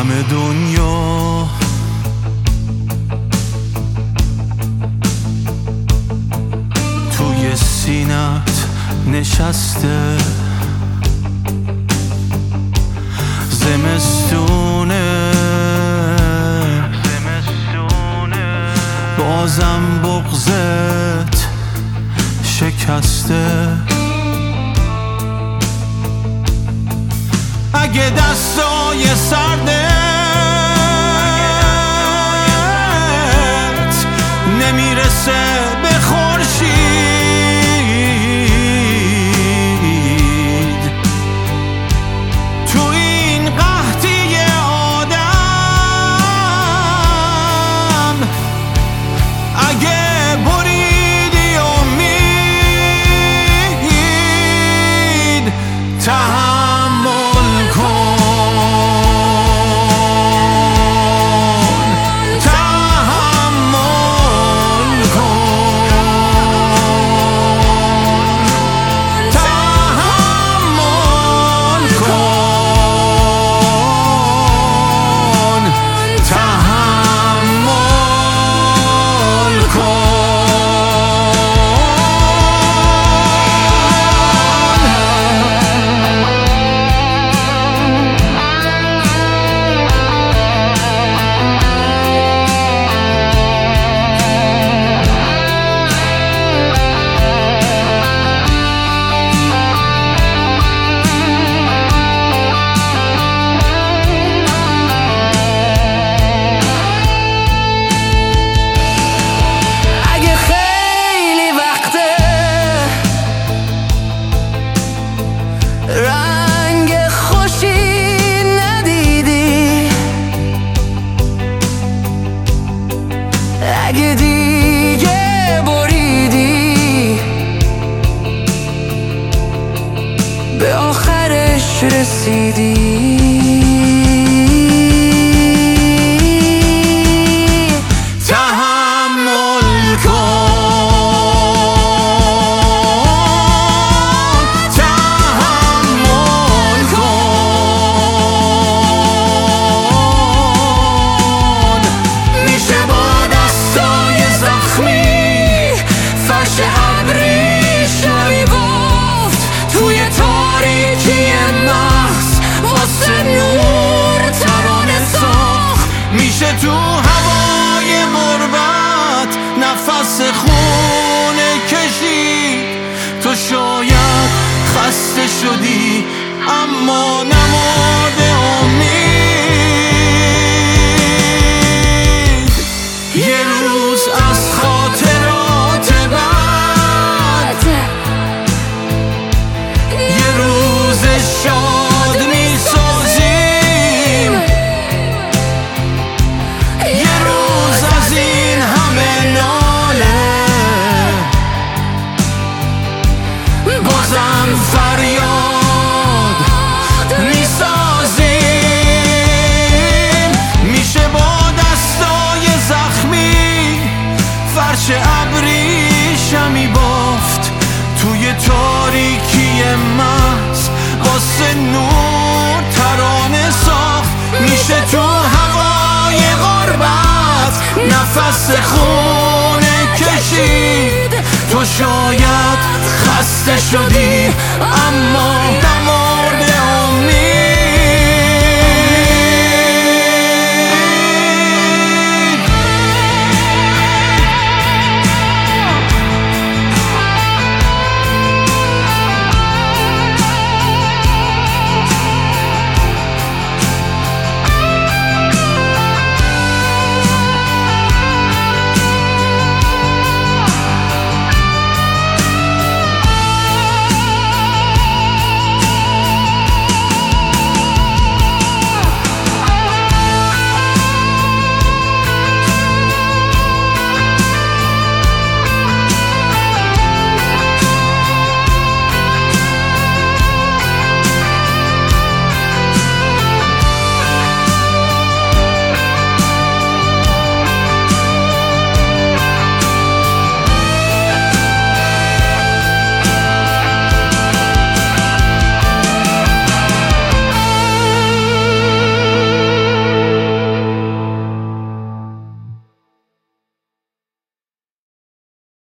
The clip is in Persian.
همه دنیا توی سینت نشسته، زمستونه بازم بغضت شکسته. اگه دستای سردت نمیرسه به خورشید، تو این قحطی آدم اگه بریدی امید، تحمل کن، تحمل کن، تحمل کن، تحمل کن. رنگ خوشی ندیدی، اگه دیگه بریدی به آخرش رسیدی. تحمل کن، تحمل کن. میشه با دستای زخمی فرش ابریشمی گفت، توی تاریکی محض واسه نور ترانه ساخت. میشه تو هوای غربت نفس خونه کشید، تو شاید خسته شدی اما نمرده امید. یه روز از خاطرات بد یه روز شاد میسازیم، یه روز از این همه ناله بازم فریاد میسازیم. میشه با دستای زخمی فرش ابریشمی بافت، توی تاریکی محض واسه نور ترانه ساخت. میشه تو هوای غربت نفس خونه کشید، تو شاید خسته شدی اما نمرده امید.